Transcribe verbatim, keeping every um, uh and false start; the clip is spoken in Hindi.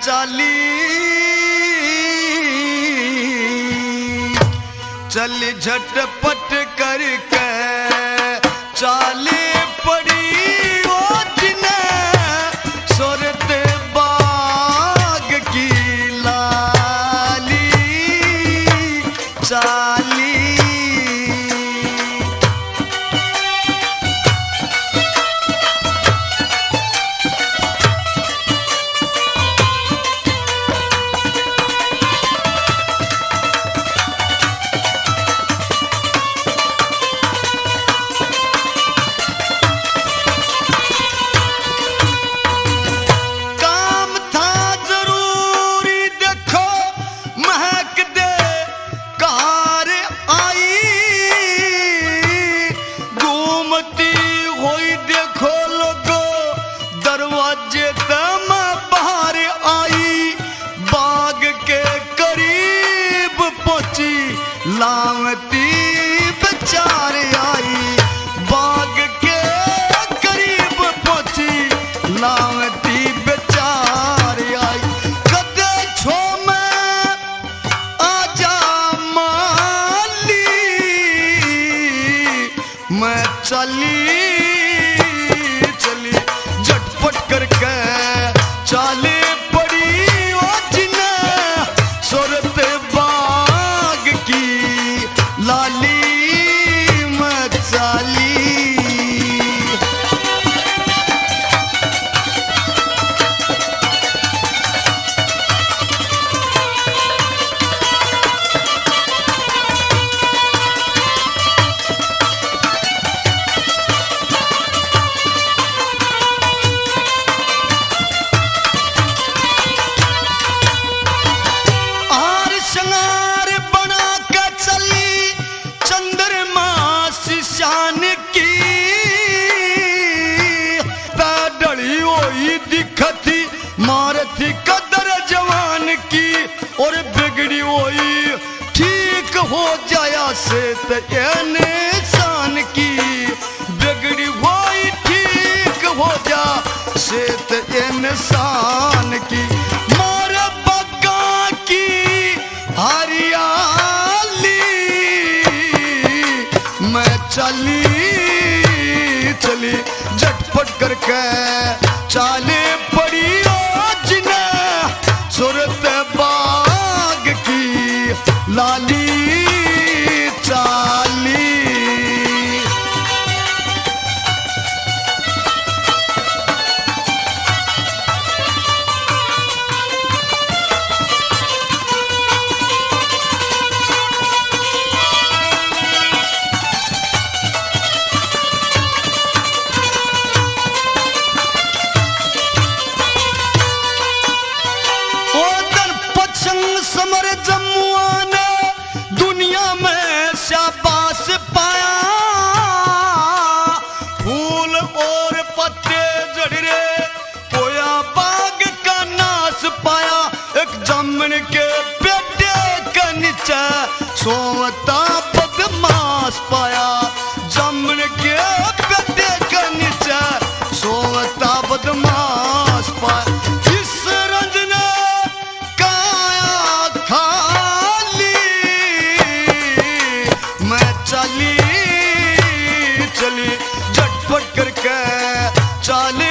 चाली चल झटपट करके चाले पड़ी ओ जिने सूरत बाग की लाली चाली। लावती बेचार आई बाग के करीब पहुंची लावती बेचार आई कदे छो में आजा माली मैं चली चली झटपट करके चाले पड़ी ओ जिने सूरत लाली मचाली। आर संगार बना के चली चंद्रमा शान की पैडली हुई दिखती मारती कदर जवान की और बिगड़ी हुई ठीक हो जाया से इंसान की बिगड़ी हुई ठीक हो जा से इंसान की मारे बग्गा की हरियाली मैं चली चली झटपट करके चाले पड़ी ओ जिने सूरत बाग की लाली चाली। समर जमुआ ने दुनिया में शाबाश पाया फूल और पत्ते जड़े पोया बाग का नाश पाया एक जमन के पेटे के नीचे सोता बदमाश पाया जमन के पेटे के नीचे सोता बदमाश पाया इस रंज ने चली चली झटपट करके चाले